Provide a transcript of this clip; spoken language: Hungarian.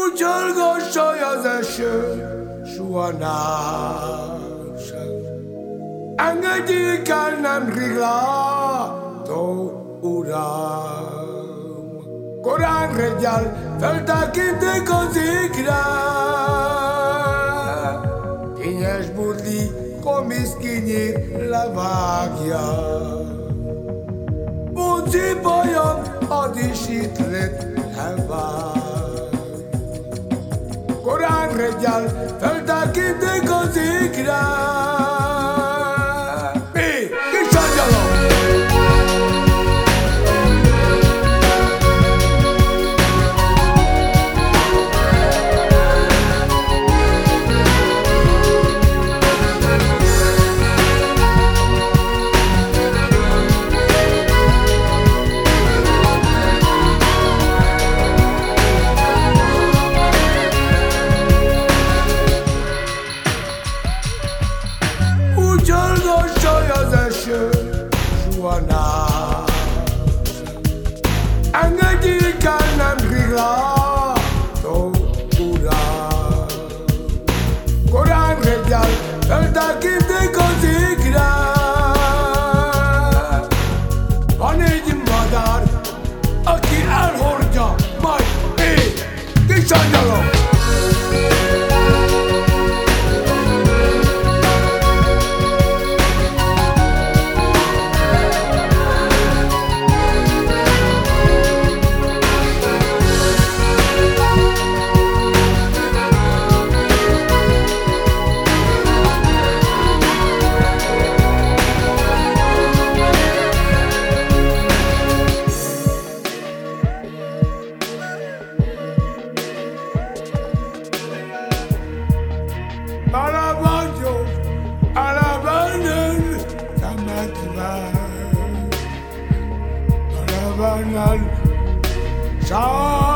Úgy csorgossolj az eső, soha sem. Engedjék el, nemrég látó uram. Korán reggel feltekinték az égre. Kényes burli komiszkinyét levágja. Bunci bajom, az is itt lett elvág. Korán reggel feltekinték az égre. Mi? Kis angyalom! Csorgossolj az eső, soha sem. Engedjék el, nemrég látó uram. Korán reggel feltekinték az égre. Van egy madár, aki elhordja, majd én, kis angyalom! Alabánál